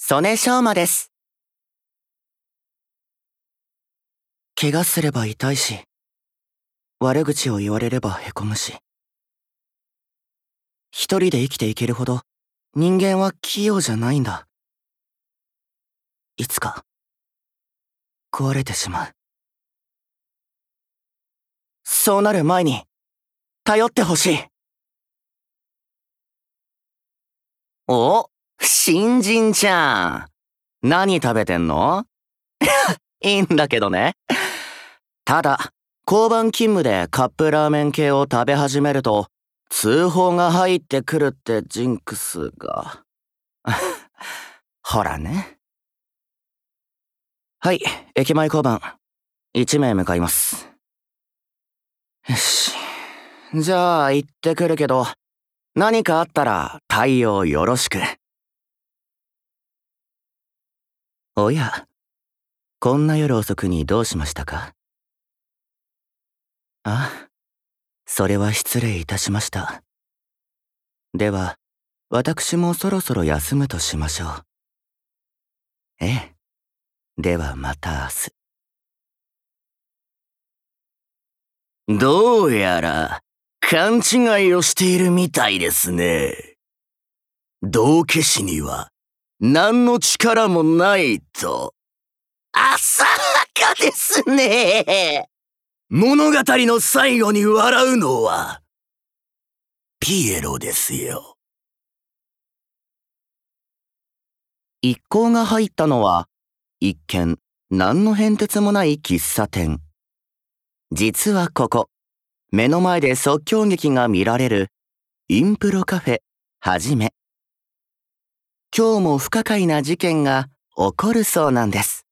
曽根翔馬です。怪我すれば痛いし、悪口を言われればへこむし。一人で生きていけるほど人間は器用じゃないんだ。いつか壊れてしまう。そうなる前に頼ってほしい。お、新人じゃん。何食べてんの？いいんだけどね。ただ、交番勤務でカップラーメン系を食べ始めると、通報が入ってくるってジンクスが。ほらね。はい、駅前交番。1名向かいます。よし。じゃあ行ってくるけど、何かあったら対応よろしく。おや、こんな夜遅くにどうしましたか？あ、それは失礼いたしました。では、私もそろそろ休むとしましょう。ええ。ではまた明日。どうやら、勘違いをしているみたいですね。道化師には、何の力もないと。浅はかですね。物語の最後に笑うのは、ピエロですよ。一行が入ったのは、一見何の変哲もない喫茶店。実はここ、目の前で即興劇が見られるインプロカフェはじめ。今日も不可解な事件が起こるそうなんです。